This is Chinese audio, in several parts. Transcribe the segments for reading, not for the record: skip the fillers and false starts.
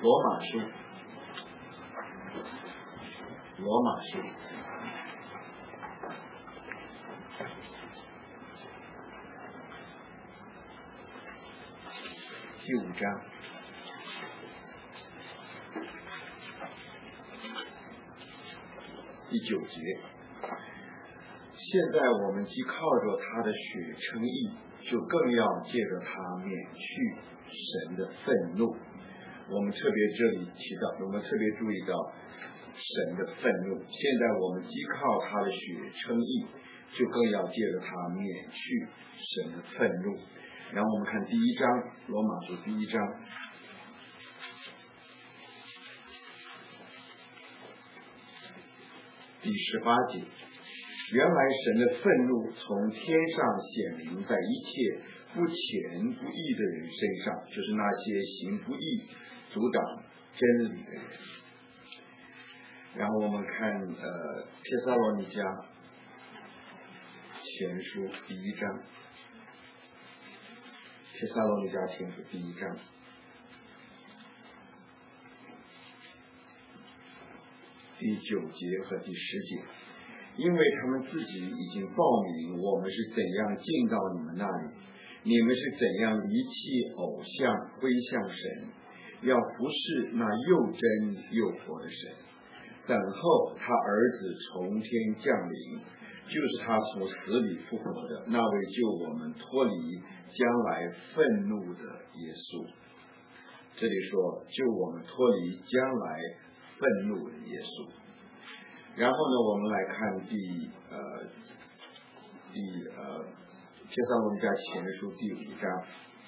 罗马书第5章第9节，现在我们既靠着他的血称义，就更要借着他免去神的愤怒。我们特别这里提到，我们特别注意到神的愤怒。现在我们既靠他的血称义，就更要借着他免去神的愤怒。然后我们看第1章，罗马书第1章第18节，原来神的愤怒从天上显明在一切不虔不义的人身上，就是那些行不义阻挡真理的人。然后我们看帖撒罗尼迦前书第1章，帖撒罗尼迦前书第1章第9节和第10节，因为他们自己已经报明我们是怎样进到你们那里，你们是怎样离弃偶像归向神，要服侍那又真又活的神，等候他儿子从天降临，就是他从死里复活的那位救我们脱离将来愤怒的耶稣。这里说救我们脱离将来愤怒的耶稣。然后呢，我们来看帖撒罗尼迦前书第5章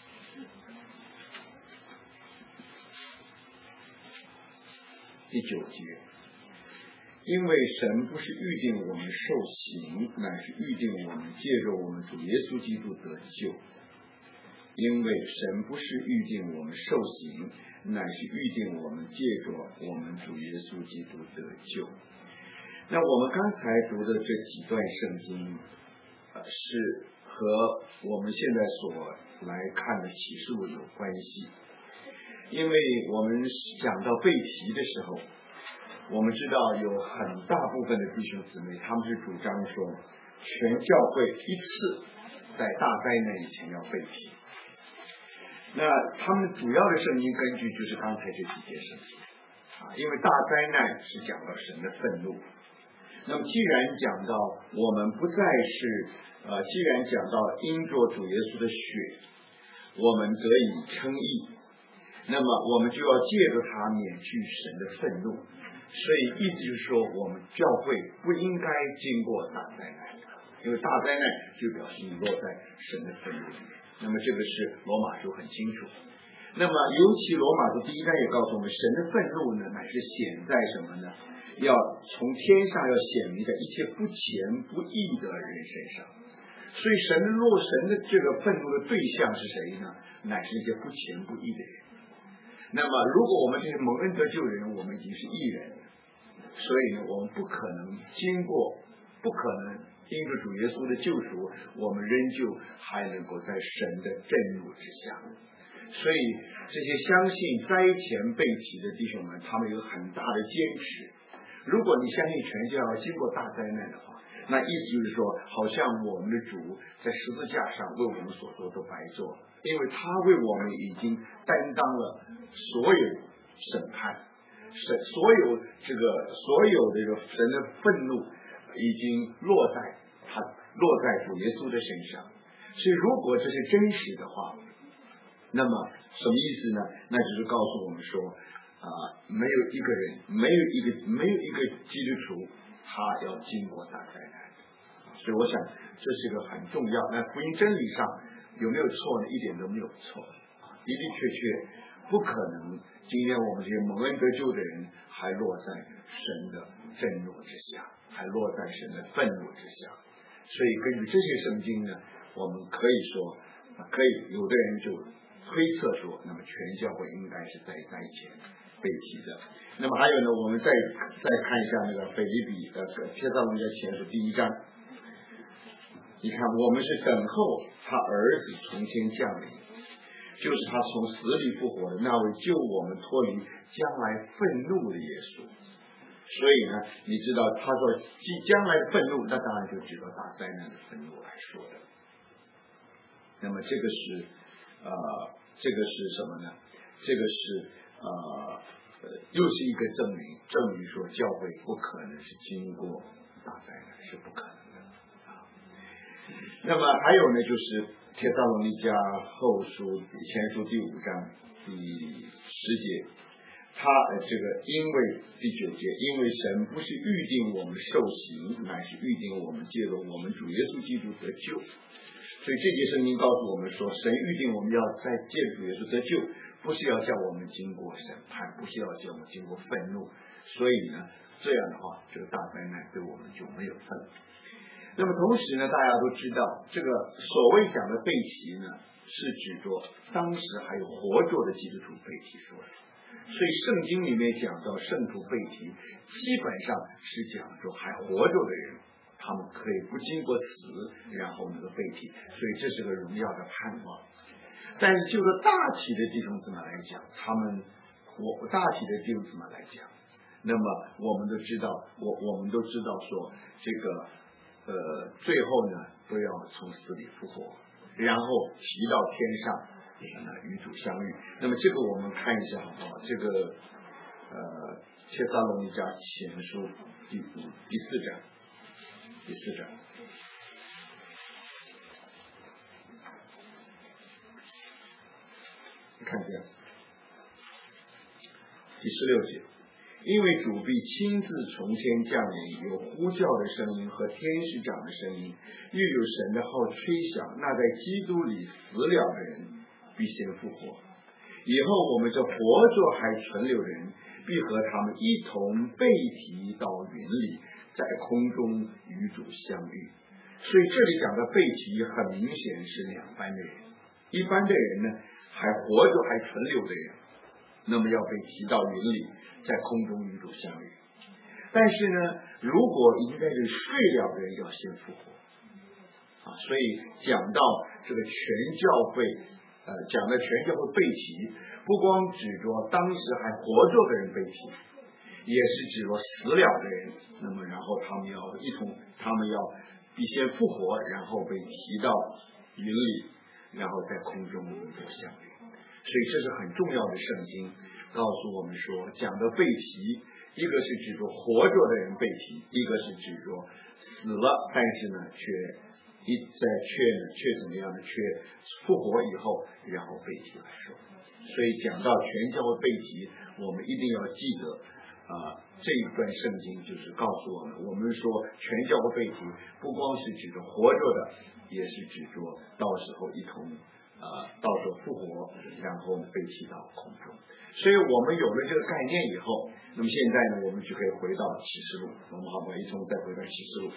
第9节，因为神不是预定我们受刑，乃是预定我们借着我们主耶稣基督得救。因为神不是预定我们受刑，乃是预定我们借着我们主耶稣基督得救。那我们刚才读的这几段圣经是和我们现在所来看的启示录有关系。因为我们讲到背题的时候，我们知道有很大部分的弟兄姊妹，他们是主张说全教会一次在大灾难以前要背题。那他们主要的圣经根据就是刚才这几节圣经因为大灾难是讲到神的愤怒。那么既然讲到我们不再是既然讲到因着主耶稣的血我们得以称义，那么我们就要借着他免去神的愤怒。所以意思就是说，我们教会不应该经过大灾难，因为大灾难就表示你落在神的愤怒里面。那么这个是罗马书很清楚。那么尤其罗马书第1章也告诉我们，神的愤怒呢，乃是显在什么呢？要从天上要显明在一切不虔不义的人身上。所以神的这个愤怒的对象是谁呢？乃是一些不虔不义的人。那么如果我们这些蒙恩得救人，我们已经是义人了，所以呢，我们不可能因着主耶稣的救赎，我们仍旧还能够在神的震怒之下。所以这些相信灾前背题的弟兄们，他们有很大的坚持。如果你相信全教要经过大灾难的话，那意思就是说，好像我们的主在十字架上为我们所做都白做，因为他为我们已经担当了所有审判，所有这个神的愤怒已经落在主耶稣的身上。所以如果这是真实的话，那么什么意思呢？那就是告诉我们说没有一个人，没有一个基督徒他要经过大灾难。所以我想这是一个很重要。那福音真理上有没有错呢？一点都没有错，的的确确不可能今天我们这些蒙恩得救的人还落在神的震怒之下，还落在神的愤怒之下。所以根据这些圣经呢，我们可以说有的人就推测说，那么全教会应该是在灾前被提的。那么还有呢，我们再看一下那个腓立比帖撒罗尼迦前书第1章，你看我们是等候他儿子从天降临， 就是他从死里复活的那位救我们脱离将来愤怒的耶稣。所以呢，你知道他说将来的愤怒，那当然就指到大灾难的愤怒来说的。那么这个是什么呢？这个是又是一个证明说教会不可能是经过大灾难，是不可能的啊。那么还有呢，就是帖撒罗尼迦后书前书第5章第10节，他这个因为第9节，因为神不是预定我们受刑，乃是预定我们借着我们主耶稣基督得救。所以这节圣经告诉我们说，神预定我们要在借主耶稣得救，不是要叫我们经过审判，不是要叫我们经过愤怒。所以呢，这样的话，这个大灾难对我们就没有份。那么同时呢，大家都知道，这个所谓讲的背弃呢，是指着当时还有活着的基督徒背弃说的。所以圣经里面讲到圣徒背弃，基本上是讲着还活着的人，他们可以不经过死，然后那个背弃，所以这是个荣耀的盼望。但是就着大体的弟兄姊妹来讲，大体的弟兄姊妹来讲，那么我们都知道说这个最后呢都要从死里复活，然后提到天上与主相遇。那么这个我们看一下好不好？这个帖撒罗尼迦前书第4章。看见第16节，因为主必亲自从天降临，有呼叫的声音和天使长的声音，又有神的号吹响，那在基督里死了的人必先复活。以后我们这活着还存留人，必和他们一同被提到云里，在空中与主相遇。所以这里讲的被提很明显是2班的人，一般的人呢还活着还存留的人，那么要被提到云里，在空中与主相遇。但是呢，如果已经在这里睡了的人要先复活啊。所以讲到这个全教会讲的全教会被提，不光指着当时还活着的人被提，也是指着死了的人，那么然后他们要必先复活，然后被提到云里，然后在空中与主相遇。所以这是很重要的圣经告诉我们说，讲的被提，一个是指着活着的人被提，一个是指着死了但是呢却怎么样呢？却复活以后然后被提来说。所以讲到全教会被提，我们一定要记得这一段圣经就是告诉我们说全教会被提不光是指着活着的，也是指着到时候一同到时候复活，然后被提到空中。所以我们有了这个概念以后，那么现在呢，我们就可以回到启示录，我们好不好一同再回到启示录。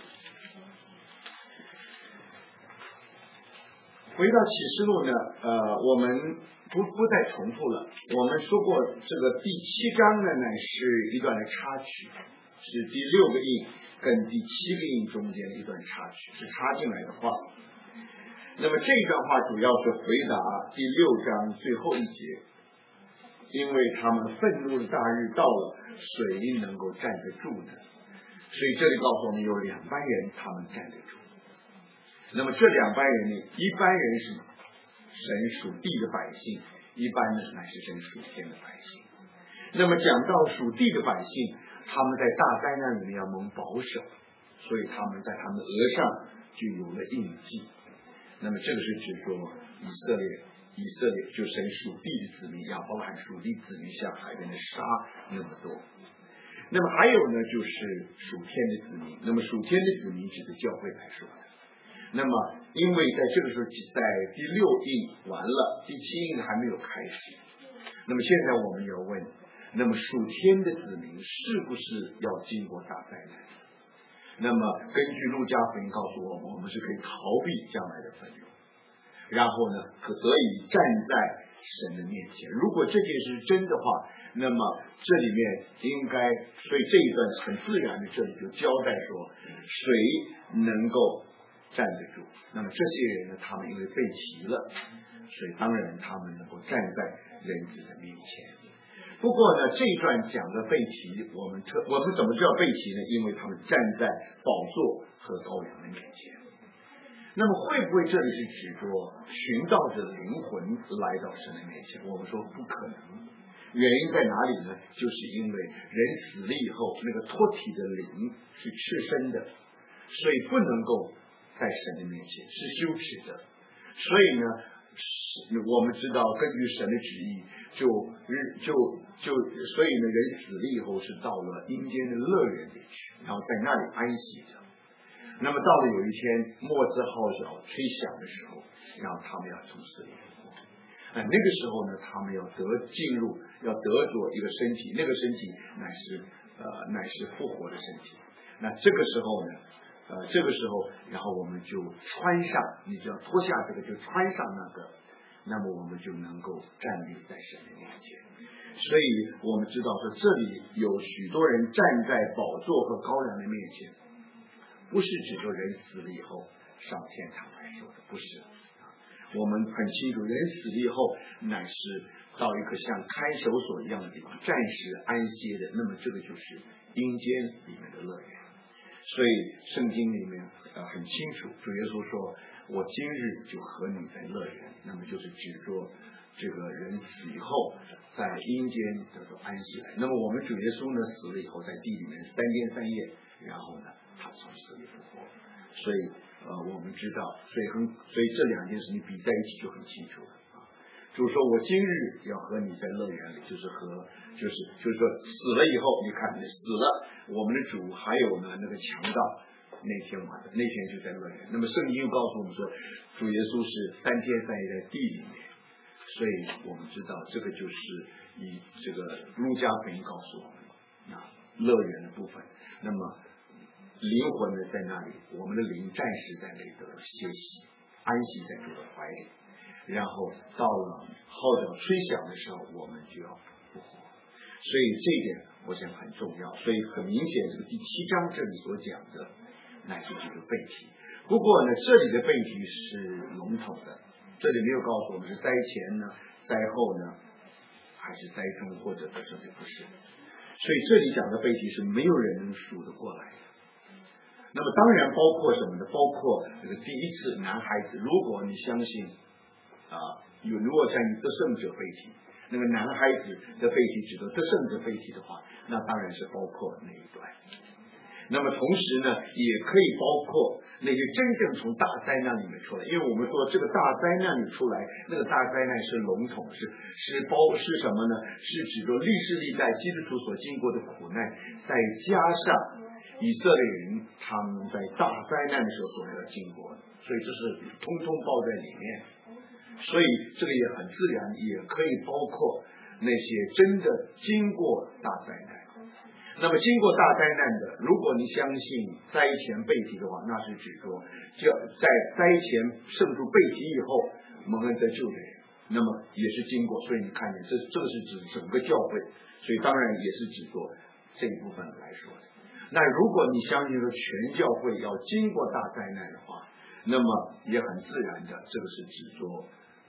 回到启示录呢，我们不再重复了。我们说过，这个第7章呢，乃是一段的插曲，是第6个印跟第7个印中间的一段插曲，是插进来的话。那么这一段话主要是回答第6章最后一节，因为他们愤怒的大日到了，谁能够站得住呢？所以这里告诉我们有2班人，他们站得住。那么这2班人呢，一班人是神属地的百姓，一般呢乃是神属天的百姓。那么讲到属地的百姓，他们在大灾难里面要蒙保守，所以他们在他们额上就有了印记。那么这个是指说以色列就神属地的子民，亚伯拉罕属地子民像海边的沙那么多。那么还有呢，就是属天的子民。那么属天的子民指的教会来说的。那么因为在这个时候，在第6印完了，第7印还没有开始。那么现在我们要问，那么属天的子民是不是要经过大灾难？那么根据路加福音告诉我们，我们是可以逃避将来的愤怒，然后呢可得以站在神的面前。如果这件事是真的话，那么这里面应该，所以这一段很自然的这里就交代说，谁能够站得住。那么这些人呢，他们因为被提了， 所以当然他们能够站在人子的面前。不过呢，这一段讲的被提，我们怎么叫被提呢？因为他们站在宝座和羔羊的面前。那么会不会这里是指着寻道者灵魂来到神的面前？我们说不可能。原因在哪里呢？就是因为人死了以后，那个脱体的灵是赤身的，所以不能够在神的面前，是羞耻的。所以呢，我们知道根据神的旨意，所以呢，人死了以后是到了阴间的乐园里去，然后在那里安息着。那么到了有一天末次号角吹响的时候，然后他们要从死里复活。那个时候呢，他们要得着一个身体，那个身体乃是复活的身体。那这个时候呢，然后我们就穿上，你只要脱下这个，就穿上那个，那么我们就能够站立在神的面前。所以我们知道说，这里有许多人站在宝座和羔羊的面前，不是指着人死了以后上天堂来说的，不是。我们很清楚，人死了以后乃是到一个像看守所一样的地方，暂时安歇的。那么这个就是阴间里面的乐园。所以圣经里面很清楚，主耶稣说：“我今日就和你在乐园。”那么就是指着这个人死以后在阴间得到安息来。那么我们主耶稣呢，死了以后在地里面3天3夜，然后呢他从死里复活。所以我们知道，所以这两件事情比在一起就很清楚了啊。就是说我今日要和你在乐园里，就是说死了以后，你看死了，我们的主还有呢那个强盗，那天就在乐园。那么圣经又告诉我们说，主耶稣是3天3夜在地里面，所以我们知道这个就是以这个路加福音告诉我们啊乐园的部分。那么灵魂呢在那里，我们的灵暂时在那里得到歇息，安息在主的怀里。然后到了号角吹响的时候，我们就要复活。所以这一点我想很重要。所以很明显，这个第7章这里所讲的乃是这个背题。不过呢，这里的背题是笼统的，这里没有告诉我们是灾前呢、灾后呢，还是灾中或者什么，不是。所以这里讲的背题是没有人能数得过来的。那么当然包括什么呢？包括这个第一次男孩子，如果你相信如果在你得胜者背题，那个男孩子的背题指的得胜者背题的话，那当然是包括那一段。那么同时呢，也可以包括那些真正从大灾难里面出来，因为我们说这个大灾难里出来，那个大灾难是笼统，是什么呢？是指着历世历代基督徒所经过的苦难，再加上以色列人他们在大灾难的时候所要经过的，所以这是通通包在里面。所以这个也很自然，也可以包括那些真的经过大灾难。那么经过大灾难的，如果你相信灾前背题的话，那是指着在灾前胜出背题以后蒙恩得救的人，那么也是经过。所以你看见这个是指整个教会，所以当然也是指着这一部分来说的。那如果你相信说全教会要经过大灾难的话，那么也很自然的，这个是只做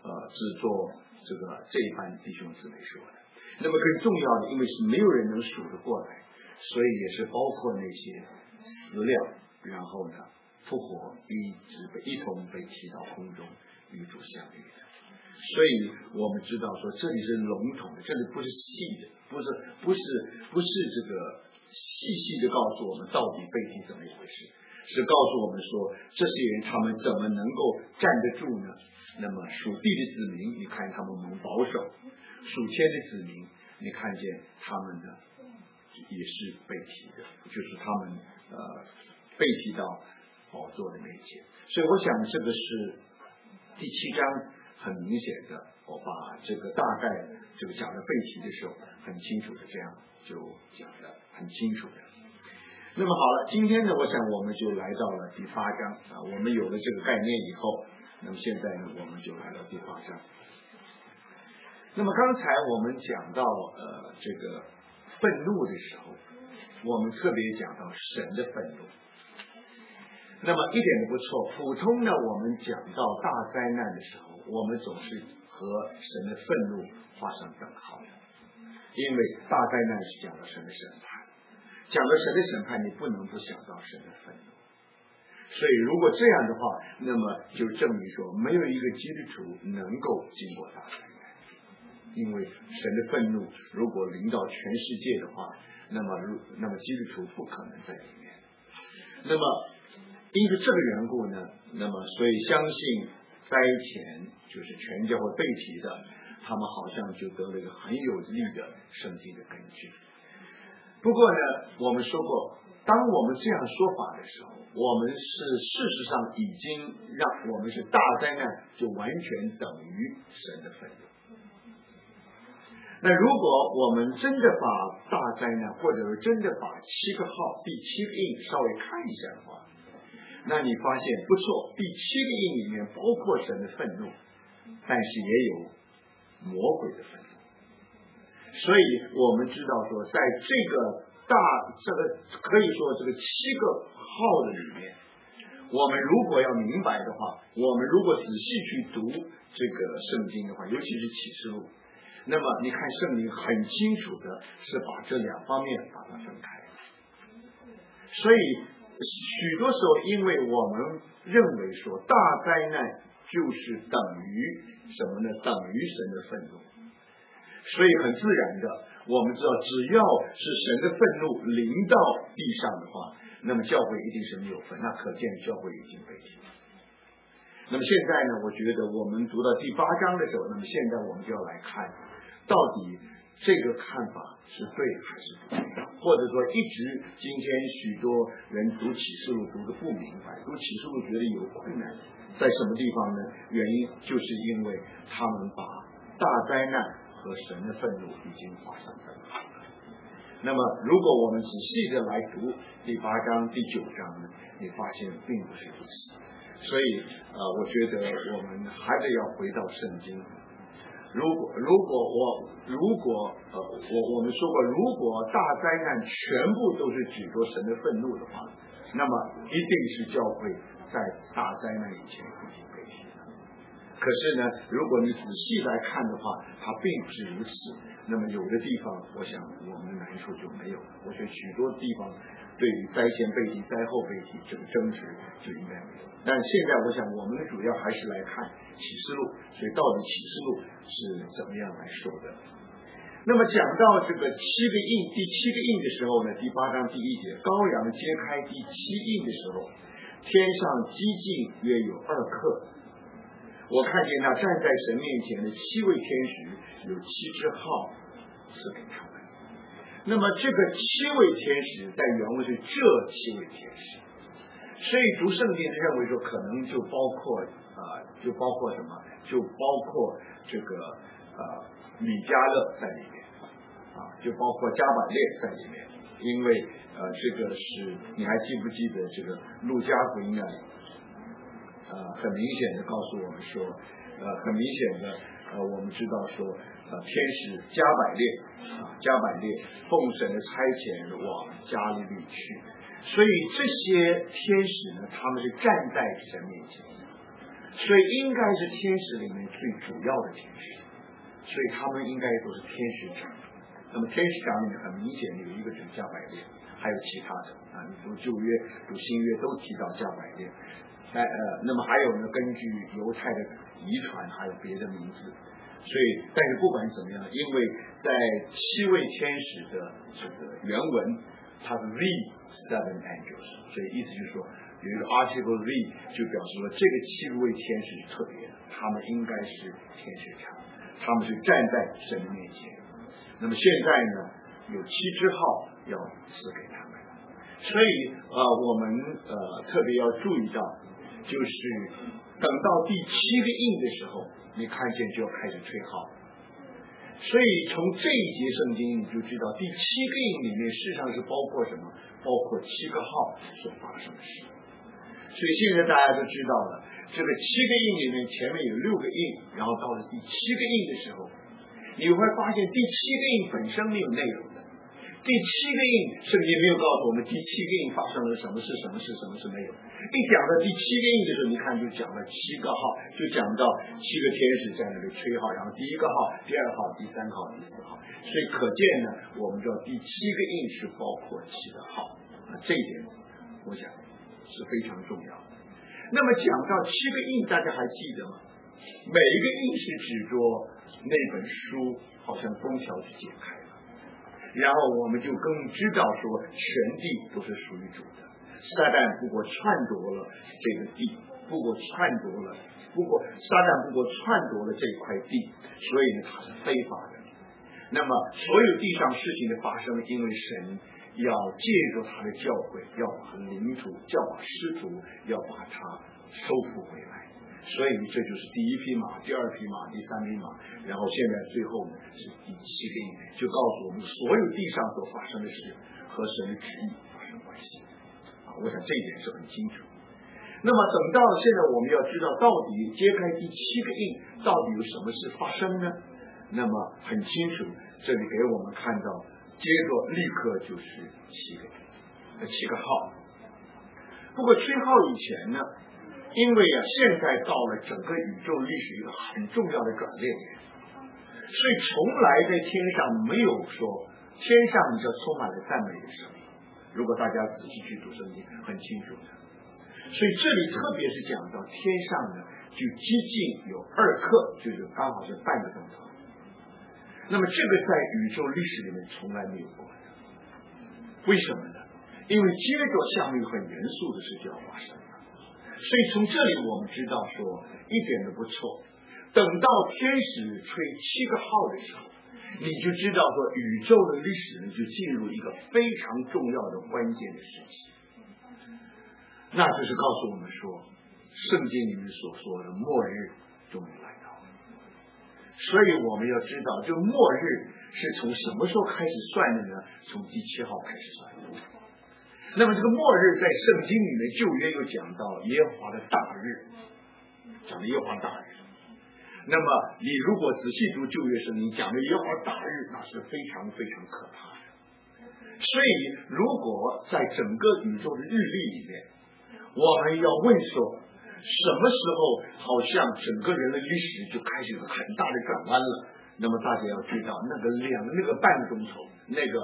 这一班弟兄姊妹说的。那么更重要的，因为是没有人能数得过来，所以也是包括那些死了然后呢复活，一同被提到空中与主相遇的。所以我们知道说这里是笼统的，这里不是细的，不是这个细的告诉我们到底背题怎么一回事，是告诉我们说这些人他们怎么能够站得住呢？那么属地的子民，你看他们蒙保守；属天的子民，你看见他们呢也是被提的，就是他们被提到宝座的面前。所以我想这个是第7章很明显的，我把这个大概这个讲的背题的时候很清楚的这样就讲的很清楚的。那么好了，今天呢，我想我们就来到了第8章我们有了这个概念以后，那么现在呢，我们就来到第8章。那么刚才我们讲到这个愤怒的时候，我们特别讲到神的愤怒。那么一点都不错，普通呢我们讲到大灾难的时候， 我们总是和神的愤怒画上等号的，因为大灾难是讲到神的审判，讲到神的审判，你不能不想到神的愤怒。所以如果这样的话，那么就证明说没有一个基督徒能够经过大灾难，因为神的愤怒如果临到全世界的话，那么基督徒不可能在里面。那么因为这个缘故呢，那么所以相信灾前就是全教会被提的，他们好像就得了一个很有力的圣经的根据。不过呢，我们说过，当我们这样说法的时候，我们是事实上已经让我们是大灾难就完全等于神的愤怒。那如果我们真的把大灾难，或者是真的把7个号第7个印稍微看一下的话，那你发现不错，第7个印里面包括神的愤怒，但是也有魔鬼的愤怒。所以我们知道说，在这个可以说这个7个号的里面，我们如果要明白的话，我们如果仔细去读这个圣经的话，尤其是启示录，那么你看圣灵很清楚的是把这两方面把它分开。所以许多时候，因为我们认为说大灾难就是等于什么呢？等于神的愤怒，所以很自然的，我们知道只要是神的愤怒临到地上的话，那么教会一定是没有分，那可见教会已经被提。那么现在呢，我觉得我们读到第8章的时候，那么现在我们就要来看，到底这个看法是对还是不对，或者说一直今天许多人读启示录读得不明白，读启示录觉得有困难，在什么地方呢？原因就是因为他们把大灾难和神的愤怒已经画上等号了。那么如果我们仔细的来读第8章第9章呢，你发现并不是如此。所以我觉得我们还得要回到圣经。如果我们说过，如果大灾难全部都是指着神的愤怒的话，那么一定是教会在大灾难以前已经被提了。可是呢，如果你仔细来看的话，它并不是如此。那么有的地方，我想我们难处就没有了。我觉得许多地方对于灾前被提、灾后被提这个争执就应该没有。但现在我想我们的主要还是来看启示录，所以到底启示录是怎么样来说的。那么讲到这个第7个印的时候呢，第8章第1节，羔羊揭开第7印的时候，天上激进约有2刻，我看见那站在神面前的7位天使有7支号赐给他们。那么这个7位天使在原文是这7位天使，所以读圣经认为说可能就包括什么？就包括这个米迦勒在里面就包括加百列在里面，因为这个是你还记不记得这个路加福音那里很明显的告诉我们说很明显的我们知道说天使加百列奉神的差遣往加利利去，所以这些天使呢，他们是站在神面前的，所以应该是天使里面最主要的天使，所以他们应该都是天使长。那么天使长里面很明显有一个是加百列，还有其他的你读旧约读新约都提到加百列。那么还有呢，根据犹太的遗传还有别的名字，所以但是不管怎么样，因为在7位天使的这个原文它是 the 7 angels， 所以意思就是说有一个 article the 就表示说这个7位天使是特别的，他们应该是天使长，他们是站在神的面前。那么现在呢有7支号要赐给他们，所以我们特别要注意到，就是等到第7个印的时候，你看见就要开始吹号。所以从这一节圣经你就知道第7个印里面事实上是包括什么？包括7个号所发生的事。所以现在大家都知道了，这个7个印里面前面有6个印，然后到了第7个印的时候，你会发现第7个印本身没有内容的，第第7个印，圣经没有告诉我们第7个印发生了什么事，什么事，什么事没有。一讲到第7个印的时候，你看就讲了7个号，就讲到7个天使在那里吹号，然后第1个号、第2号、第3号、第4号。所以可见呢，我们知道第7个印是包括7个号，这一点我想是非常重要的。那么讲到7个印，大家还记得吗？每一个印是指着那本书，好像封条去解开了，然后我们就更知道说全地都是属于主的。撒旦不过篡夺了这个地，撒旦不过篡夺了这块地，所以呢它是非法的。那么所有地上事情的发生，因为神要借助他的教诲，要把领主，要把师徒，要把它收复回来。所以这就是第1匹马、第2匹马、第3匹马，然后现在最后呢是第7个印，就告诉我们所有地上所发生的事和神的旨意发生关系。我想这一点是很清楚。那么等到现在我们要知道到底揭开第7个印到底有什么事发生呢？那么很清楚，这里给我们看到接着立刻就是7个号。不过吹号以前呢，因为现在到了整个宇宙历史一个很重要的转捩点，所以从来在天上没有说天上就充满了赞美的声音。如果大家仔细去读圣经，很清楚的。所以这里特别是讲到天上呢，就接近有2刻，就是刚好是半个钟头。那么这个在宇宙历史里面从来没有过的。为什么呢？因为接着下面很严肃的事就要发生了。所以从这里我们知道说一点都不错。等到天使吹7个号的时候，你就知道说宇宙的历史呢就进入一个非常重要的关键的时期。那就是告诉我们说，圣经里面所说的末日终于来到了。所以我们要知道，这个末日是从什么时候开始算的呢？从第7号开始算的。那么这个末日在圣经里面旧约又讲到耶和华的大日，讲的耶和华大日。那么你如果仔细读旧约圣经，讲的耶和华大日，那是非常非常可怕的。所以如果在整个宇宙的日历里面，我们要问说什么时候好像整个人类历史就开始有很大的转弯了，那么大家要知道那个半个钟头，那个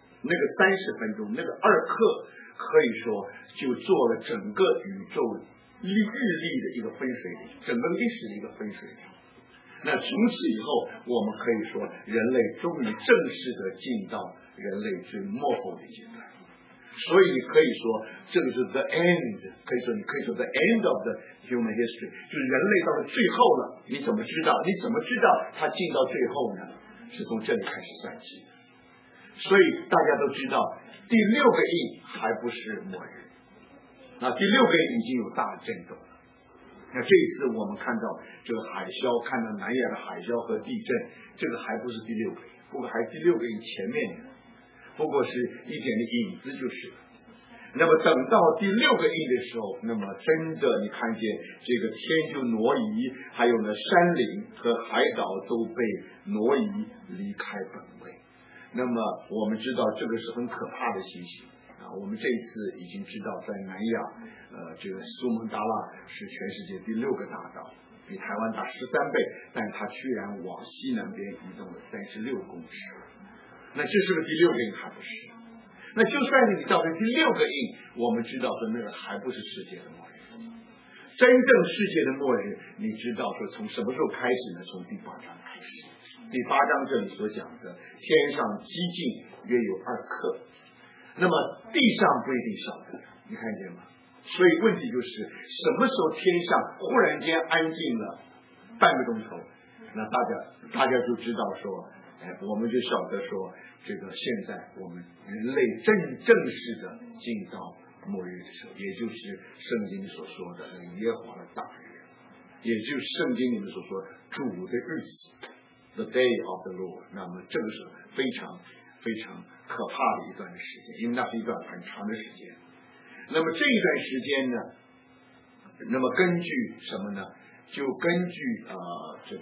30分钟，那个2刻，可以说就做了整个宇宙日历的一个分水岭，整个历史的一个分水岭。那从此以后，我们可以说人类终于正式的进到人类最末后的阶段。所以可以说这个是 the end， 你可以说 the end of the human history， 就是人类到了最后了。你怎么知道他进到最后呢？是从这里开始算起的。所以大家都知道第6个印还不是末日，那第6个印已经有大震动了。那这一次我们看到这个海啸，看到南亚的海啸和地震，这个还不是第6个印，不过还第6个印前面的，不过是一点的影子就是了。那么等到第6个印的时候，那么真的你看见这个天就挪移，还有呢山岭和海岛都被挪移离开本位。那么我们知道这个是很可怕的情形啊！我们这一次已经知道，在南亚，这个苏门答腊是全世界第6个大岛，比台湾大13倍，但它居然往西南边移动了36公尺。那这是不是第6个印？还不是。那就算是你到了第6个印，我们知道说那个还不是世界的末日。真正世界的末日，你知道说从什么时候开始呢？从第8章开始。第8章这里所讲的天上激进约有2刻，那么地上不一定晓得，你看见吗？所以问题就是什么时候天上忽然间安静了半个钟头，那大家就知道说，我们就晓得说，这个现在我们人类正式的进到末日的时候，也就是圣经所说的耶和华的大日，也就是圣经里面所说主的日子。The day of the Lord， 那么这个是非常非常可怕的一段时间，因为那是一段很长的时间。那么这一段时间呢，那么根据什么呢？就根据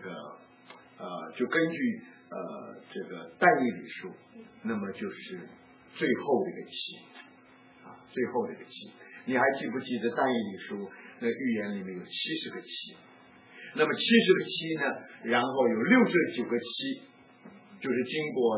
这个但以理书，那么就是最后的一个期最后的一个期。你还记不记得但以理书那预言里面有70个期？那么70个期呢，然后有69个期，就是经过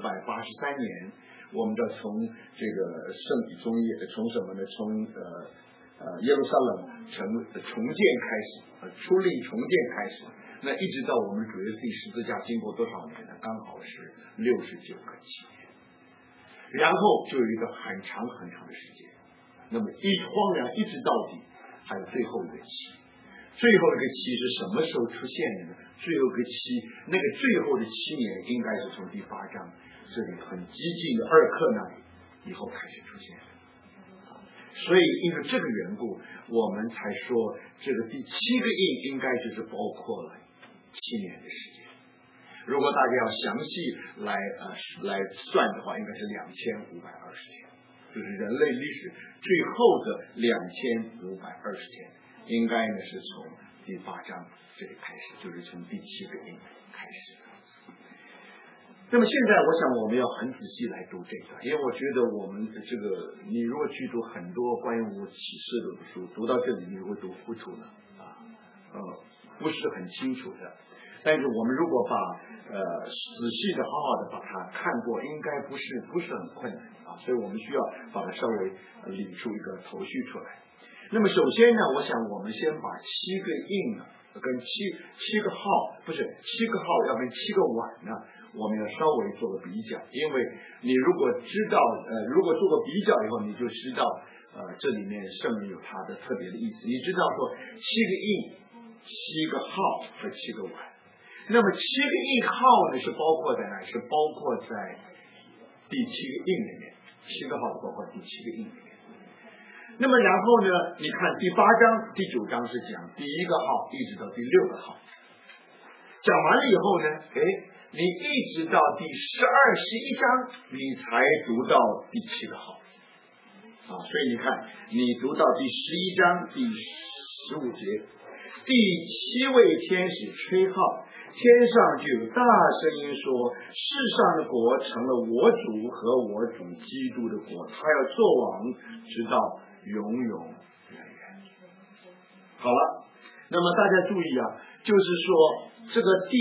483年，我们的从这个从什么呢？从耶路撒冷重建开始，出令重建开始，那一直到我们主耶稣十字架经过多少年呢？刚好是69个期年，然后就有一个很长很长的时间。那么晃然一直到底，还有最后一个期。最后一个期是什么时候出现的呢？最后一个期，那个最后的7年应该是从第8章这里很激进的2课那里以后开始出现的。所以因为这个缘故，我们才说这个第7个印应该就是包括了7年的时间。如果大家要详细来算的话，应该是2520天，就是人类历史最后的2520天，应该呢是从第8章这里开始，就是从第7个印开始的。那么现在我想我们要很仔细来读这个，因为我觉得我们的这个，你如果去读很多关于我启示的书，读到这里你会读糊涂了不是很清楚的。但是我们如果把仔细的好好的把它看过，应该不是很困难所以我们需要把它稍微理出一个头绪出来。那么首先呢，我想我们先把7个印呢跟七个号，不是7个号要跟7个碗呢，我们要稍微做个比较。因为你如果知道如果做个比较以后，你就知道这里面圣灵有它的特别的意思。你知道说7个印、7个号和7个碗。那么7个印号呢是包括在哪？是包括在第7个印里面，7个号包括第7个印里面。那么然后呢，你看第8章、第9章是讲第1个号一直到第6个号，讲完了以后呢，你一直到第12、11章，你才读到第7个号所以你看，你读到第11章第15节，第7位天使吹号，天上就有大声音说，世上的国成了我主和我主基督的国，他要做王直到永永远远。好了，那么大家注意就是说这个第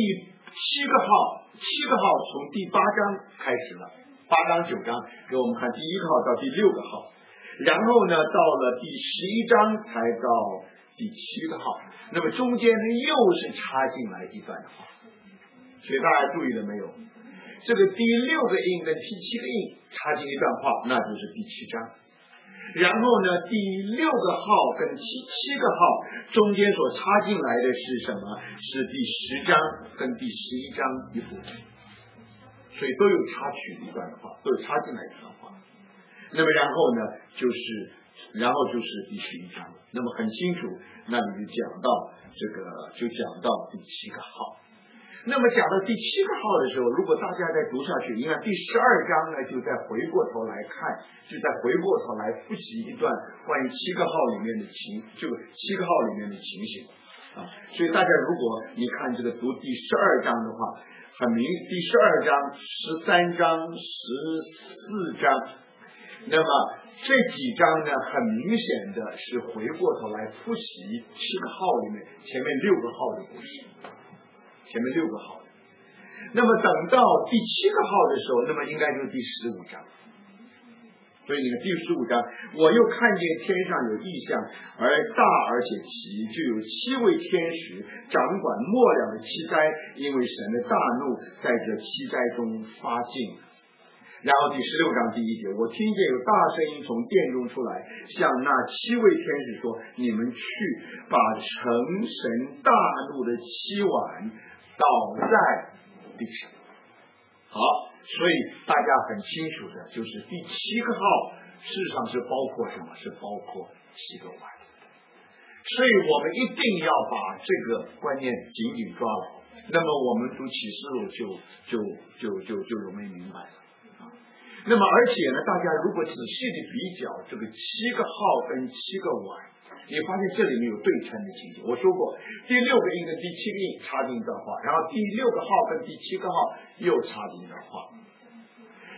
7个号从第8章开始了，8章9章给我们看第1个号到第6个号，然后呢到了第11章才到第7个号，那么中间呢又是插进来一段话，所以大家注意了没有？这个第6个印跟第7个印插进一段话，那就是第7章。然后呢，第6个号跟7个号中间所插进来的是什么？是第10章跟第11章一部分，所以都有插曲一段话，都有插进来一段话。那么然后呢，就是第11章，那么很清楚，那里就讲到第7个号。那么讲到第7个号的时候，如果大家再读下去，你看第12章呢，就再回过头来看，就再回过头来复习一段关于7个号里面的7个号里面的情形所以大家如果你看这个读第12章的话，很明第12章、13章、14章，那么这几章呢，很明显的是回过头来复习7个号里面前面6个号的故事。前面6个号，那么等到第7个号的时候，那么应该就是第15章。所以你看第15章，我又看见天上有异象，而大而且奇，就有7位天使掌管末了的7灾，因为神的大怒在这7灾中发尽。然后第16章第1节，我听见有大声音从殿中出来，向那7位天使说，你们去把盛神大怒的7碗倒在地上。好，所以大家很清楚的就是第7个号事实上是包括什么？是包括7个碗。所以我们一定要把这个观念紧紧抓牢，那么我们读启示录就容易明白了那么而且呢，大家如果仔细的比较这个7个号跟7个碗，你发现这里面有对称的情节。我说过，第6个印跟第7个印插进一段话，然后第6个号跟第7个号又插进一段话。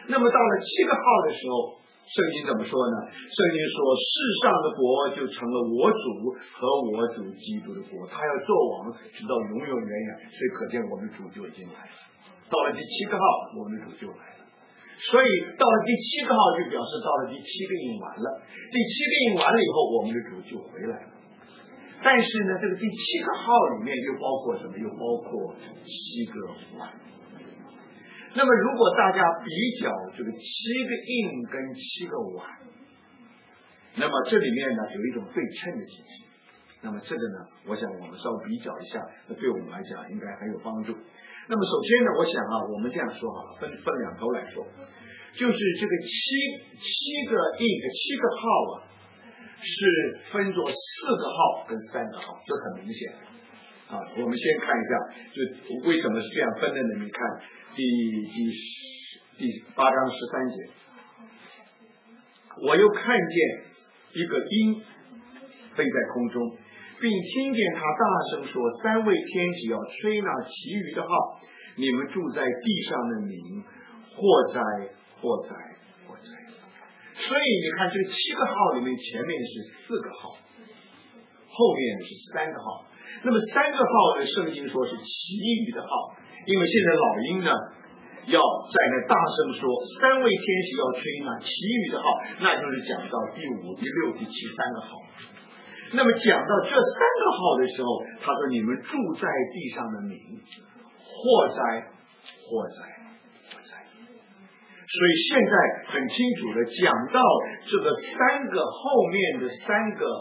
那么到了7个号的时候，圣经怎么说呢？圣经说世上的国就成了我主和我主基督的国，他要做王直到永永远远。所以可见我们主就已经来了。到了第7个号，我们的主就来了。所以到了第7个号就表示到了第7个印完了，第7个印完了以后，我们的主就回来了。但是呢，这个第7个号里面又包括什么？又包括7个碗。那么如果大家比较这个7个印跟7个碗，那么这里面呢有一种对称的情形。那么这个呢，我想我们稍微比较一下，对我们来讲应该很有帮助。那么首先呢，我想我们这样说好了，分两头来说，就是这个七个印的7个号是分作4个号跟3个号，这很明显我们先看一下，就为什么是这样分的呢？你看第8章13节，我又看见一个鹰飞在空中，并听见他大声说：3位天使要吹那其余的号，你们住在地上的民，或哉或哉或哉。所以你看这个7个号里面，前面是4个号，后面是3个号。那么3个号的圣经说是其余的号，因为现在老鹰呢要在那大声说3位天使要吹那其余的号，那就是讲到第5、第6、第7 3个号。那么讲到这3个号的时候，他说你们住在地上的民，或哉或哉或哉。所以现在很清楚的讲到这个3个后面的3个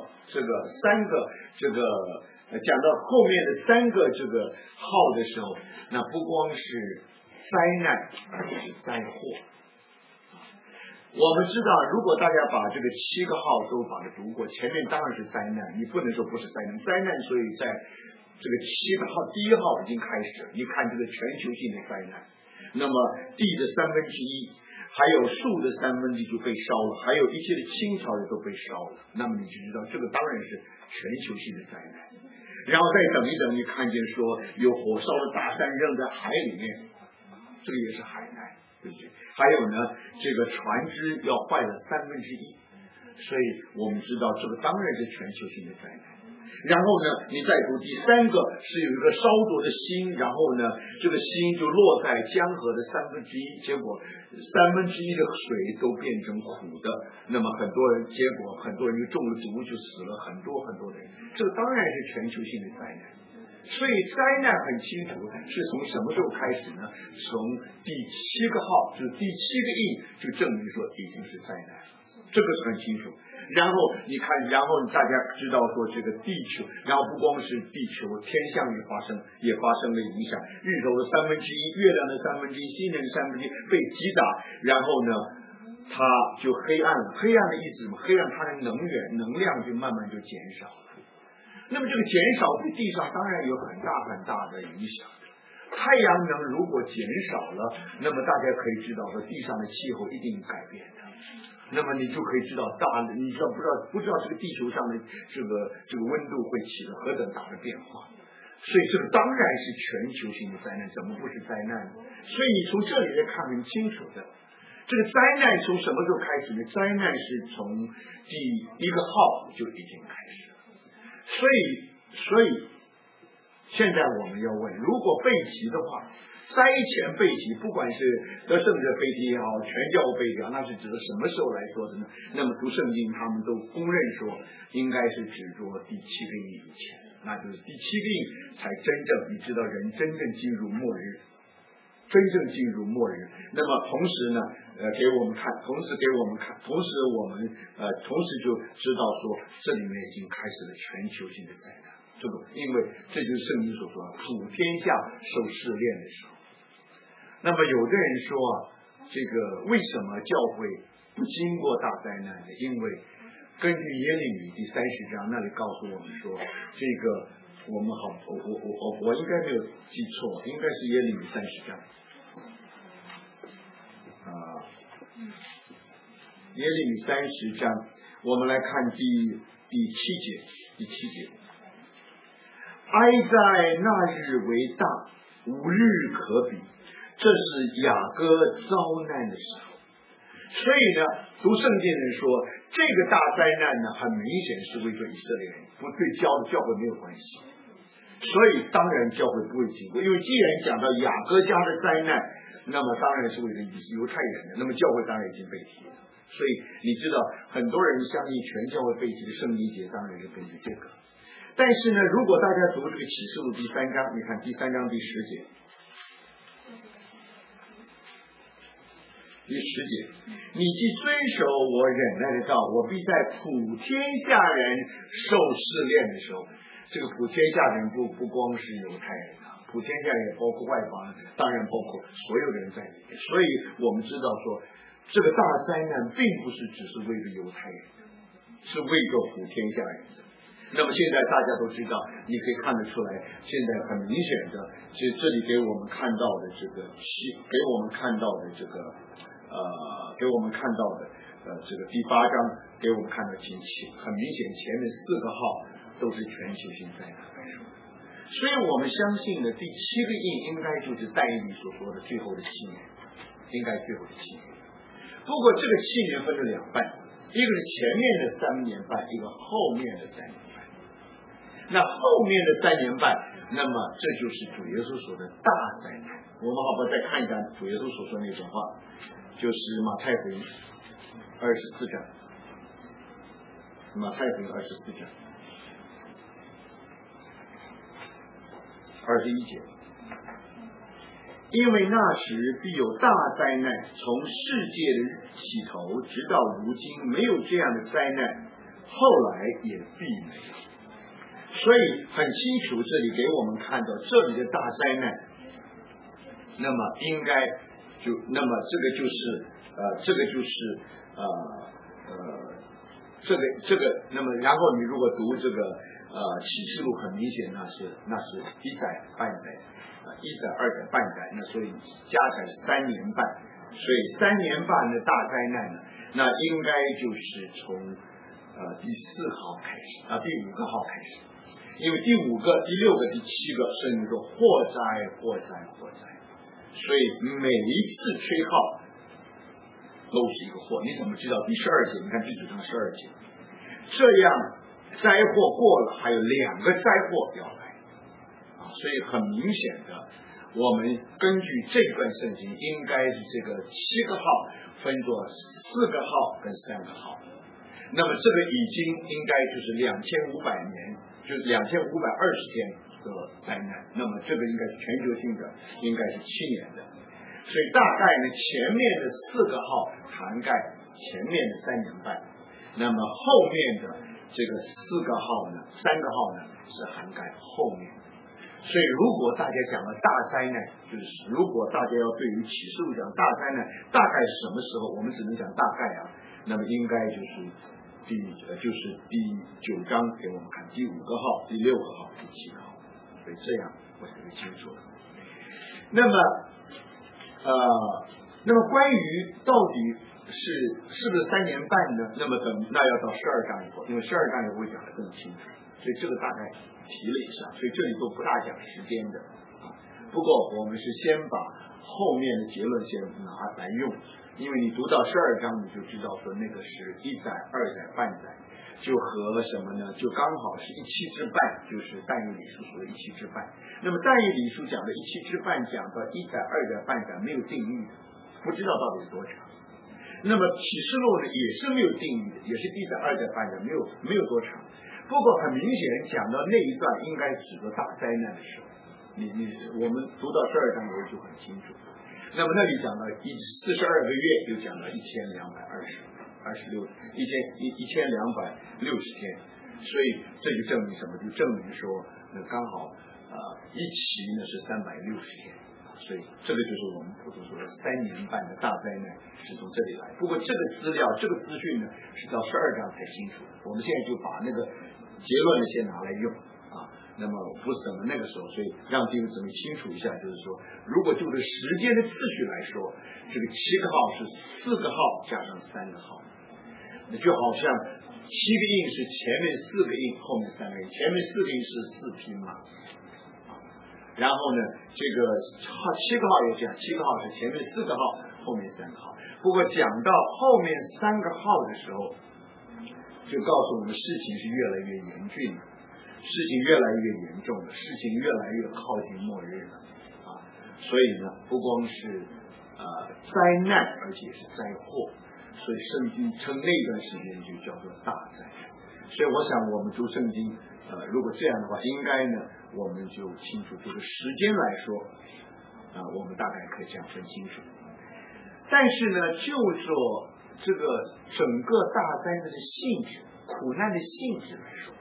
讲到后面的3个这个号的时候，那不光是灾难，而且是灾祸。我们知道，如果大家把这个7个号都把它读过，前面当然是灾难，你不能说不是灾难。灾难，所以在这个7个号第1号已经开始了。你看这个全球性的灾难，那么地的1/3，还有树的1/3就被烧了，还有一切的青草也都被烧了。那么你就知道，这个当然是全球性的灾难。然后再等一等，你看见说有火烧的大山扔在海里面，这个也是海难，对不对？还有呢，这个船只要坏了1/3，所以我们知道这个当然是全球性的灾难。然后呢，你再读第3个是有一个烧灼的星，然后呢，这个星就落在江河的1/3，结果1/3的水都变成苦的。那么结果很多人就中了毒，就死了很多很多人。这个当然是全球性的灾难。所以灾难很清楚是从什么时候开始呢？从第7个号，就是第7个印，就证明说已经是灾难，这个是很清楚。然后你看，然后大家知道说这个地球，然后不光是地球，天象也发生了影响，日头的1/3，月亮的1/3，星人的1/3被击打，然后呢它就黑暗了。黑暗的意思什么？黑暗它的能量就慢慢就减少了。那么这个减少对地上当然有很大很大的影响。太阳能如果减少了，那么大家可以知道说地上的气候一定改变的。那么你就可以知道你不知道这个地球上的这个温度会起了何等大的变化。所以这个当然是全球性的灾难，怎么不是灾难呢？所以你从这里来看很清楚的，这个灾难从什么时候开始呢？灾难是从第1个号就已经开始了。所以现在我们要问，如果背题的话，灾前背题，不管是得胜者背题也好，全教背题也好，那是指的什么时候来说的呢？那么读圣经他们都公认说应该是指着第7个印以前，那就是第7个印才真正你知道人真正进入末日。那么同时呢给我们看，同时我们就知道说这里面已经开始了全球性的灾难。这个因为这就是圣经所说的普天下受试炼的时候。那么有的人说这个为什么教会不经过大灾难呢？因为根据耶利米第30章那里告诉我们说，这个我们我应该没有记错，应该是耶利米30章耶利米30章，我们来看第7节，哀在那日为大，无日可比，这是雅各遭难的时候。 所以呢，读圣经的人说，这个大灾难呢，很明显是为着以色列人，不对教会没有关系。所以当然教会不会经过，因为既然讲到雅各家的灾难，那么当然是为了犹太人的，那么教会当然已经被提了。所以你知道，很多人相信全教会被提的圣经节，当然是根据这个。但是呢，如果大家读这个启示录第3章，你看第3章第10节，第10节，你既遵守我忍耐的道，我必在普天下人受试炼的时候，这个普天下人不光是犹太人啊，普天下也包括外邦人，当然包括所有的人在里面。所以我们知道说，这个大灾难并不是只是为了犹太人的，是为着普天下人的。那么现在大家都知道，你可以看得出来，现在很明显的，其实这里给我们看到的这个给我们看到的这个这个第8章给我们看到惊奇，很明显前面4个号都是全球性灾难来说，所以我们相信的第7个印应该就是但以理所说的最后的7年，应该最后的7年。不过这个7年分成2半，一个是前面的3年半，一个后面的3年半。那后面的3年半，那么这就是主耶稣说的大灾难。我们好不好再看一看主耶稣所说那种话，就是马太福音24章，马太福音24章21节，因为那时必有大灾难从世界的起头直到如今，没有这样的灾难，后来也必没有。所以很清楚，这里给我们看到这里的大灾难，那么应该那么这个那么然后你如果读这个启示录，很明显那是1载半载，1载2载半载，那所以加起来3年半，所以3年半的大灾难呢，那应该就是从第4号开始第5个号开始。因为第5个、第6个、第7个，甚至说祸灾，所以每一次吹号都是一个祸。你怎么知道？第12节，你看第9章12节，这样灾祸过了，还有2个灾祸要来所以很明显的，我们根据这段圣经，应该是这个7个号分作4个号跟3个号。那么这个已经应该就是2500年。就是2520天的灾难，那么这个应该是全球性的，应该是7年的，所以大概呢，前面的4个号涵盖前面的3年半，那么后面的这个4个号呢，3个号呢是涵盖后面的。所以如果大家讲了大灾难，就是如果大家要对于启示录讲大灾难，大概什么时候，我们只能讲大概那么应该就是第9章给我们看第5个号、第6个号、第7个号，所以这样我才会清楚。那么关于到底是不是3年半呢？那么那要到12章以后，因为12章也会讲得更清楚，所以这个大概提了一下，所以这里都不大讲时间的不过我们是先把后面的结论先拿来用。因为你读到12章，你就知道说那个是1载、2载、半载，就和什么呢？就刚好是1期之半，就是但以理书说的1期之半。那么但以理书讲的1期之半，讲到1载、2载、半载没有定义的，不知道到底有多长。那么启示录呢也是没有定义的，也是1载、2载、半载，没有多长。不过很明显讲到那一段应该指的大灾难的时候，我们读到12章的时候就很清楚。那么那里讲到42个月，又讲到1260天，所以这就证明什么？就证明说，那刚好一期呢是360天，所以这个就是我们普通说的3年半的大灾难是从这里来。不过这个资料、这个资讯呢是到12章才清楚的，我们现在就把那个结论呢先拿来用那么不是等到那个时候，所以让弟兄姊妹清楚一下，就是说，如果就这时间的次序来说，这个7个号是4个号加上3个号，那就好像7个印是前面4个印，后面3个印，前面4个印是4匹马然后呢，这个7个号也这样，7个号是前面4个号， 后面3个号。不过讲到后面3个号的时候，就告诉我们事情是越来越严峻了，事情越来越严重了，事情越来越靠近末日了啊！所以呢，不光是灾难，而且是灾祸，所以圣经称那段时间就叫做大灾难。所以我想我们读圣经，如果这样的话，应该呢我们就清楚这个时间来说，我们大概可以这样分清楚。但是呢，就说这个整个大灾难的性质、苦难的性质来说，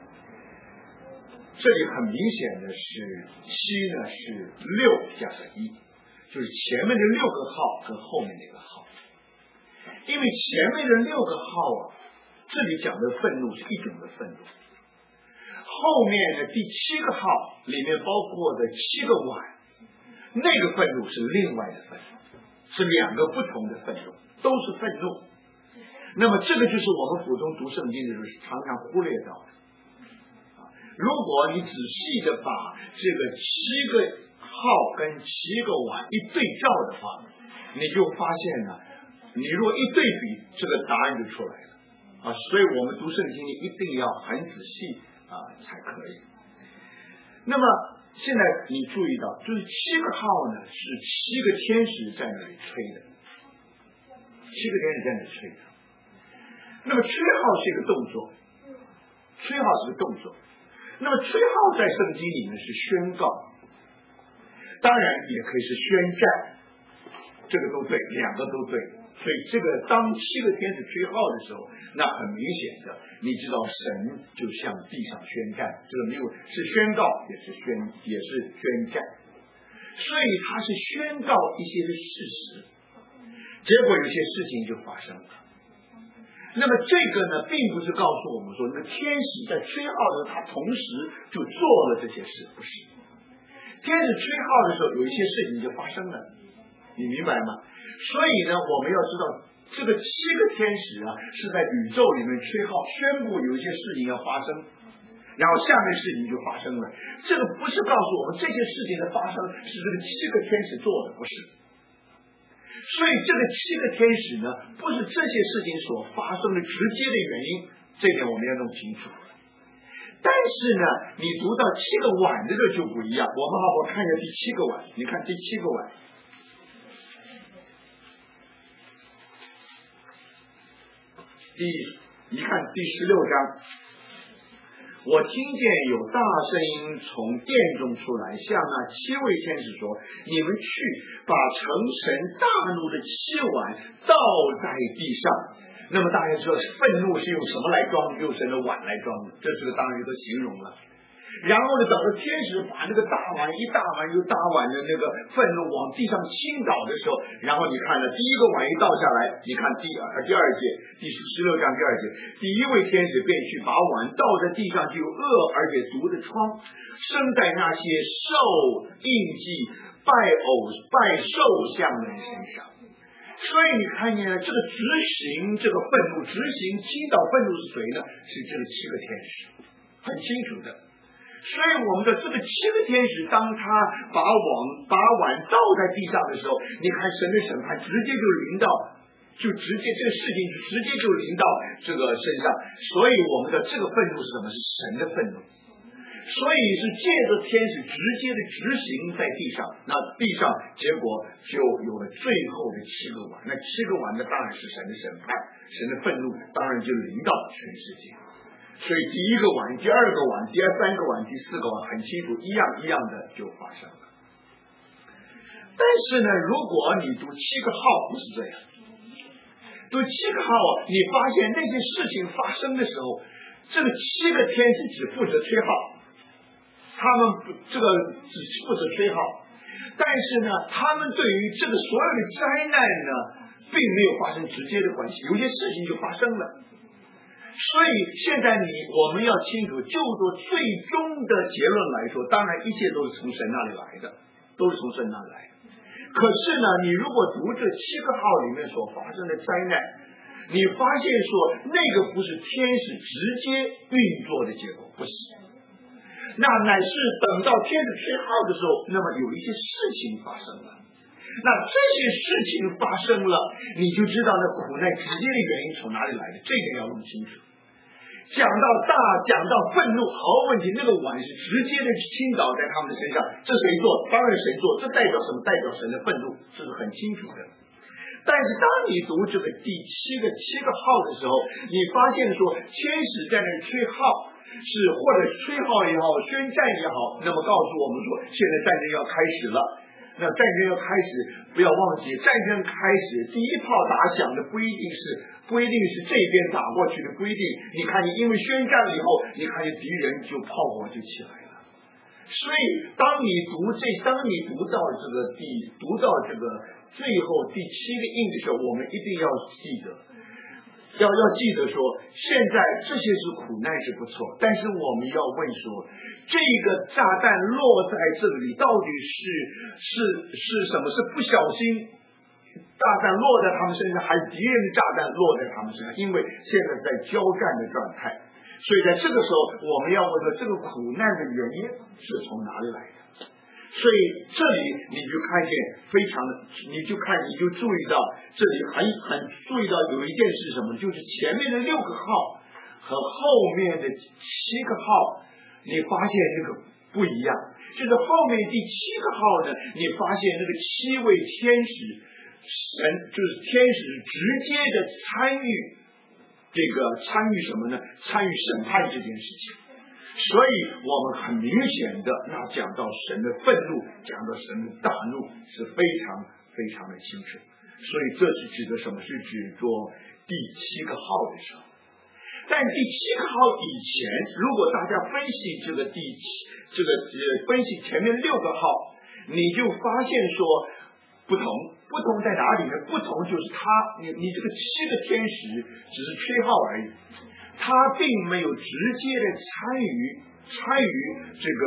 这里很明显的是7呢是6加上1，就是前面的6个号跟后面那个号。因为前面的6个号这里讲的愤怒是一种的愤怒，后面的第7个号里面包括的7个碗，那个愤怒是另外的愤怒，是2个不同的愤怒，都是愤怒。那么这个就是我们普通读圣经的时候常常忽略到的。如果你仔细的把这个7个号跟7个碗一对照的话，你就发现呢，你如果一对比，这个答案就出来了所以我们读圣经一定要很仔细才可以。那么现在你注意到，就是7个号呢是7个天使在那里吹的，7个天使在那里吹的。那么吹号是一个动作，吹号是个动作。那么吹号在圣经里面是宣告，当然也可以是宣战，这个都对，2个都对。所以这个当7个天使吹号的时候，那很明显的，你知道神就向地上宣战，这个没有是宣告，也是宣战，所以它是宣告一些的事实，结果有些事情就发生了。那么这个呢，并不是告诉我们说，那天使在吹号的时候，他同时就做了这些事，不是。天使吹号的时候，有一些事情就发生了，你明白吗？所以呢，我们要知道，这个7个天使是在宇宙里面吹号，宣布有一些事情要发生，然后下面事情就发生了。这个不是告诉我们这些事情的发生是这个7个天使做的，不是。所以这个7个天使呢，不是这些事情所发生的直接的原因，这点我们要弄清楚。但是呢，你读到7个碗这个就不一样。我们好好看一下第7个碗，你看第7个碗，你看第16章，我听见有大声音从殿中出来，向那7位天使说：你们去把盛神大怒的7碗倒在地上。那么大家知道愤怒是用什么来装？用神的碗来装的，这当然有个形容了。然后呢，等到天使把那个大碗一大碗又大碗的那个愤怒往地上倾倒的时候，然后你看了第一个碗一倒下来，你看第二节第16章第2节，第一位天使便去把碗倒在地上，就有恶而且毒的疮生在那些受印记拜寿像的人身上。所以你看见了这个执行这个愤怒，执行倾倒愤怒是谁呢？是这个7个天使，很清楚的。所以我们的这个7个天使，当他把碗倒在地上的时候，你看神的审判直接就临到，就直接这个事情就直接就临到这个身上。所以我们的这个愤怒是什么？是神的愤怒。所以是借着天使直接的执行在地上，那地上结果就有了最后的7个碗。那7个碗呢，当然是神的审判，神的愤怒当然就临到全世界。所以第一个碗、第二个碗、第3个碗、第4个碗很清楚，一样一样的就发生了。但是呢，如果你读7个号不是这样，读7个号你发现那些事情发生的时候，这个7个天使只负责吹号，他们这个只负责吹号，但是呢，他们对于这个所有的灾难呢，并没有发生直接的关系，有些事情就发生了。所以现在我们要清楚，就做最终的结论来说，当然一切都是从神那里来的，都是从神那里来的。可是呢，你如果读这7个号里面所发生的灾难，你发现说那个不是天使直接运作的结果，不是，那乃是等到天使吹号的时候，那么有一些事情发生了， 那这些事情发生了，你就知道那苦难直接的原因从哪里来的，这点要弄清楚。讲到愤怒，毫无问题，那个碗是直接的倾倒在他们的身上，这谁做？当然神做，这代表什么？代表神的愤怒，这是很清楚的。但是当你读这个第七个号的时候，你发现说天使在那里吹号，是或者吹号也好，宣战也好，那么告诉我们说现在战争要开始了。那战争要开始，不要忘记战争开始第一炮打响的不一定是这边打过去的，不一定。你看你因为宣战了以后，你看见敌人就炮火就起来了。所以当你读到这个最后第7个印的时候，我们一定要记得，要记得说，现在这些是苦难是不错，但是我们要问说，这个炸弹落在这里到底是什么？是不小心炸弹落在他们身上，还是敌人的炸弹落在他们身上？因为现在在交战的状态，所以在这个时候我们要问说，这个苦难的原因是从哪里来的？所以这里你就看见你就注意到这里很注意到有一件事什么，就是前面的6个号和后面的7个号，你发现这个不一样。就是后面第7个号呢，你发现那个7位天使就是天使直接的参与什么呢？参与审判这件事情。所以我们很明显的讲到神的愤怒，讲到神的大怒是非常非常的清楚。所以这是指的什么？是指着第7个号的时候。但第7个号以前，如果大家分析分析前面6个号，你就发现说不同在哪里呢？不同就是你这个7个天使只是吹号而已，他并没有直接的参与这个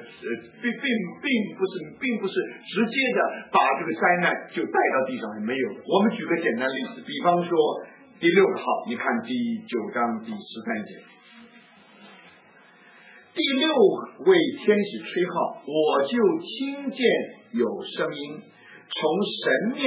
并不是直接的把这个灾难就带到地上，没有。我们举个简单例子，比方说第6个号，你看第9章第13节，第6位天使吹号，我就听见有声音从神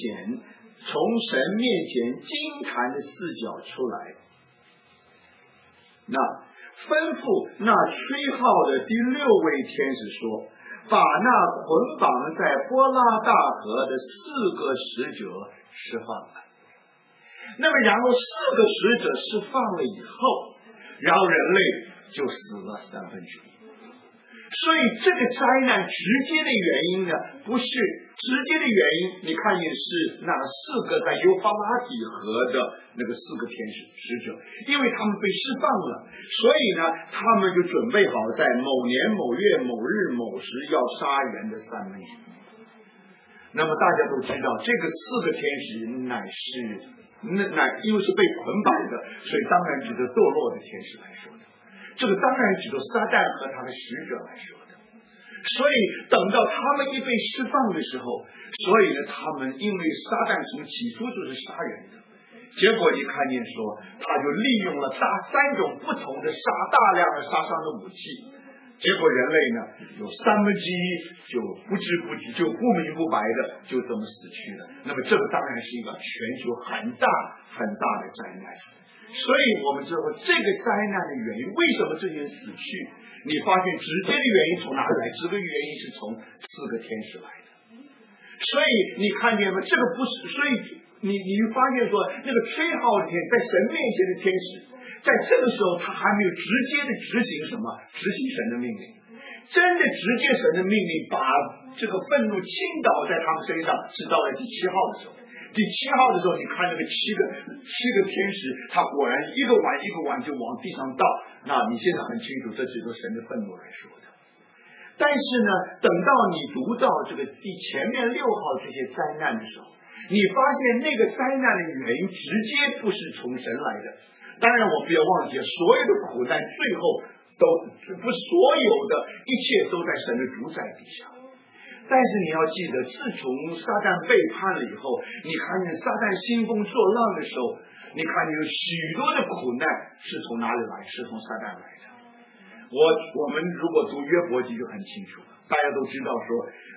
面前金坛的4角出来，那吩咐那吹号的第6位天使说，把那捆绑在波拉大河的4个使者释放了。那么然后4个使者释放了以后，然后人类就死了1/3。所以这个灾难直接的原因呢，不是直接的原因，你看也是那4个在幼发拉底河的那个4个天使者，因为他们被释放了，所以呢他们就准备好在某年某月某日某时要杀人的1/3。那么大家都知道，这个4个天使乃因为是被捆绑的，所以当然指的堕落的天使来说的，这个当然指的撒旦和他的使者来说的。所以等到他们一被释放的时候，所以呢他们因为撒旦从起初就是杀人的，结果你看见说他就利用了3种不同的大量的杀伤的武器，结果人类呢有1/3就不知不觉就不明不白的就这么死去了。那么这个当然是一个全球很大的灾难。所以我们知道这个灾难的原因，为什么这些死去，你发现直接的原因从哪里来？这个原因是从4个天使来的。所以你看见吗？这个不是，所以你发现说那个吹号的天在神面前的天使，在这个时候他还没有直接的执行什么？执行神的命令。真的直接神的命令把这个愤怒倾倒在他们身上，是到了第7号的时候。第7号的时候，你看那个七个天使，他果然一个碗就往地上倒。那你现在很清楚，这只是神的愤怒来说的。但是呢，等到你读到这个前面6号这些灾难的时候，你发现那个灾难的原因直接不是从神来的。当然，我不要忘记，所有的苦难最后都不，所有的一切都在神的主宰底下。但是你要记得，自从撒旦背叛了以后，你看见撒旦兴风作浪的时候，你看见有许多的苦难是从哪里来？是从撒旦来的。我们如果读约伯记就很清楚了，大家都知道说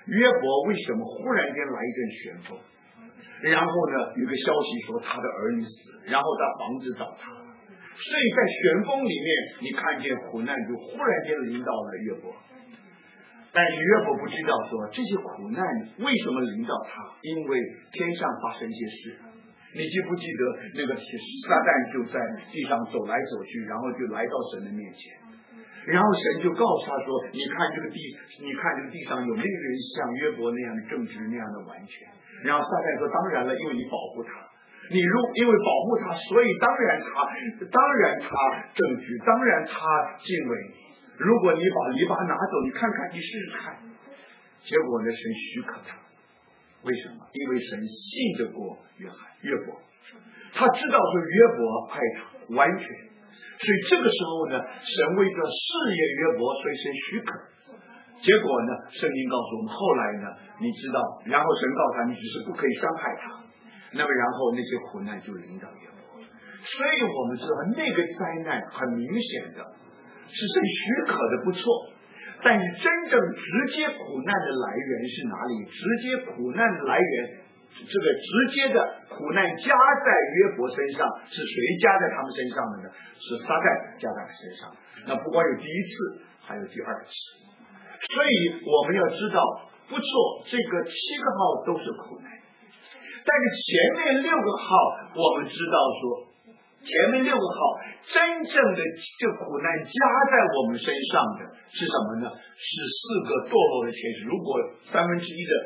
约伯为什么忽然间来一阵旋风？然后呢，有个消息说他的儿女死了，然后他房子倒塌了。所以在旋风里面，你看见苦难就忽然间临到了约伯。但是约伯不知道说这些苦难为什么临到他，因为天上发生一些事。你记不记得那个撒旦就在地上走来走去，然后就来到神的面前，然后神就告诉他说：“你看这个地上有没有人像约伯那样的正直，那样的完全？”然后撒旦说：“当然了，因为你保护他，因为保护他，所以当然他正直，当然他敬畏你。如果你把篱笆拿走，你看看，你试试看。”结果呢，神许可他。为什么？因为神信得过约伯，他知道说约伯爱他完全，所以这个时候呢，神为了试验约伯，所以神许可。结果呢，圣经告诉我们，后来呢，你知道，然后神告诉他，你只是不可以伤害他。那么然后那些苦难就临到约伯，所以我们知道那个灾难很明显的是神许可的不错。但是真正直接苦难的来源是哪里？直接苦难的来源，这个直接的苦难加在约伯身上，是谁加在他们身上的呢？是撒旦加在他身上。那不光有第一次，还有第二次。所以我们要知道，不错，这个7个号都是苦难，但是前面6个号，我们知道说。前面6个号真正的这苦难加在我们身上的是什么呢？是4个堕落的天使。如果有三分之一的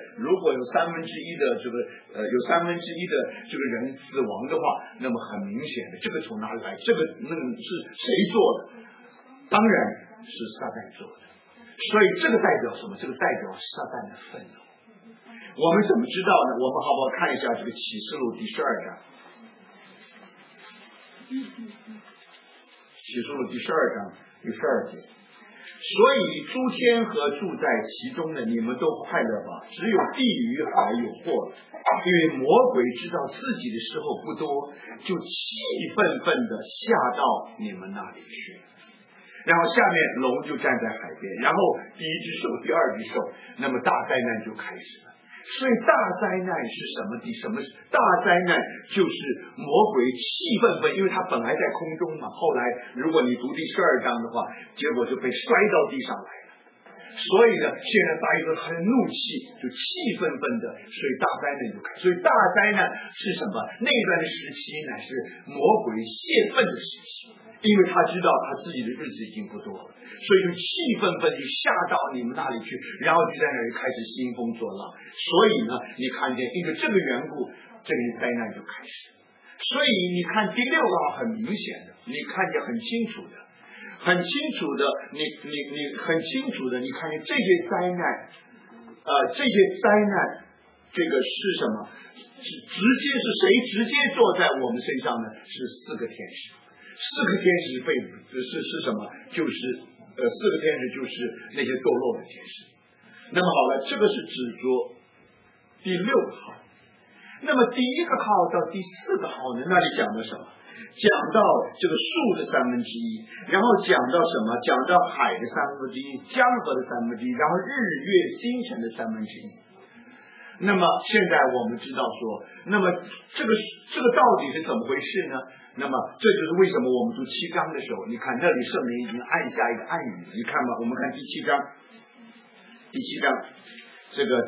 这个人死亡的话，那么很明显的，这个从哪里来？这个是谁做的？当然是撒旦做的。所以这个代表什么？这个代表撒旦的愤怒。我们怎么知道呢？我们好不好看一下这个启示录第12章。启示录第12章第12节，所以诸天和住在其中的你们都快乐吧，只有地狱还有祸了，因为魔鬼知道自己的时候不多，就气愤愤的下到你们那里去。然后下面龙就站在海边，然后第一只兽第二只兽，那么大灾难就开始了。所以大灾难是什么？大灾难就是魔鬼气愤愤，因为他本来在空中嘛，后来如果你读第12章的话，结果就被摔到地上来了。所以呢，现在大家都很怒气，就气愤愤的，所以大灾难就开始。所以大灾难是什么？那段的时期乃是魔鬼泄愤的时期，因为他知道他自己的日子已经不多了，所以就气愤愤地下到你们那里去，然后就在那里开始兴风作浪。所以呢，你看见因为这个缘故，这个灾难就开始。所以你看第6个很明显的，你看见很清楚的，你很清楚的，你看见这些灾难，这个是什么？是谁直接坐在我们身上呢？是4个天使。4个天使是什么？就是4个天使就是那些堕落的天使。那么好了，这个是指着第6个号。那么第1个号到第4个号呢？那里讲的什么？讲到这个树的1/3，然后讲到什么？讲到海的1/3，江河的1/3，然后日月星辰的1/3。那么现在我们知道说，那么这个到底是怎么回事呢？那么这就是为什么我们读7章的时候，你看那里圣灵已经按下一个按钮，你看吧，我们看第7章，这个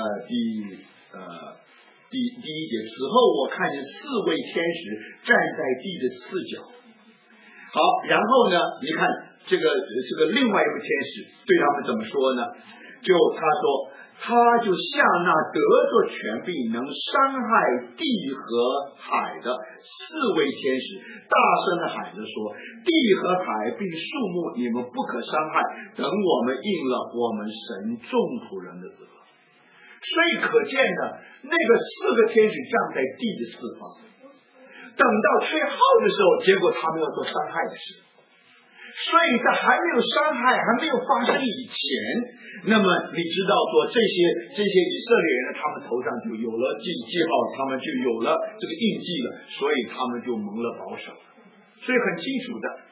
第1节，此后我看见4位天使站在地的4角。好，然后呢，你看这个另外一个天使对他们怎么说呢？就他说，他就像那得着权柄能伤害地和海的4位天使，大声的喊着说：地和海并树木，你们不可伤害，等我们应了我们神众仆人的责。所以可见的，那个4个天使站在地的4方，等到吹号的时候，结果他们要做伤害的事。所以在还没有伤害还没有发生以前，那么你知道说这些以色列人，他们头上就有了记号，他们就有了这个印记了，所以他们就蒙了保守。所以很清楚的，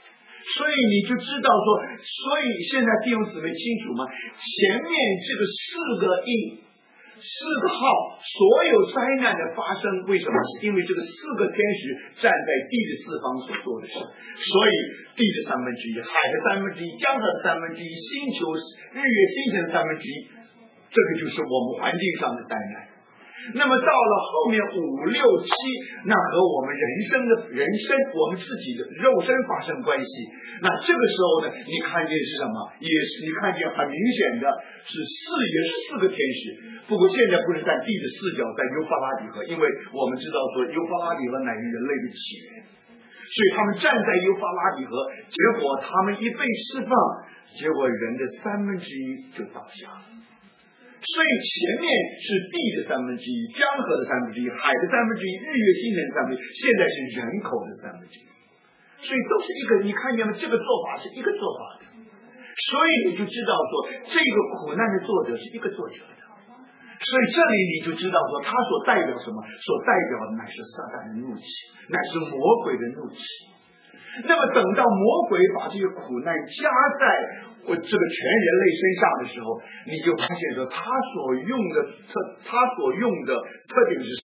所以你就知道说，所以现在弟兄姊妹清楚吗？前面这个4个印4个号，所有灾难的发生，为什么？是因为这个4个天使站在地的4方所做的事。所以地的1/3，海的1/3，江河的1/3，星球日月星辰的1/3，这个就是我们环境上的灾难。那么到了后面5、6、7，那和我们人生我们自己的肉身发生关系。那这个时候呢，你看见是什么？也是你看见很明显的是也是4个天使。不过现在不是在地的4角，在幼发拉底河，因为我们知道说幼发拉底河乃是人类的起源，所以他们站在幼发拉底河，结果他们一被释放，结果人的1/3就倒下了。所以前面是地的1/3，江河的1/3，海的1/3，日月星辰的1/3，现在是人口的1/3，所以都是一个，你看见吗？这个做法是一个做法的，所以你就知道说，这个苦难的作者是一个作者的，所以这里你就知道说，他所代表什么？所代表的乃是撒旦的怒气，乃是魔鬼的怒气。那么等到魔鬼把这个苦难加在这个全人类身上的时候，你就发现说他所用的特点是